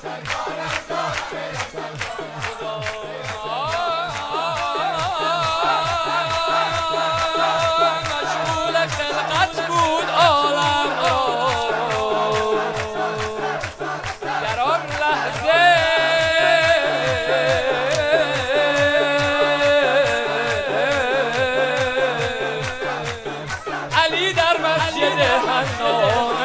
مشغول خلقت بود عالم در آن لحظه علی در مسجد حنا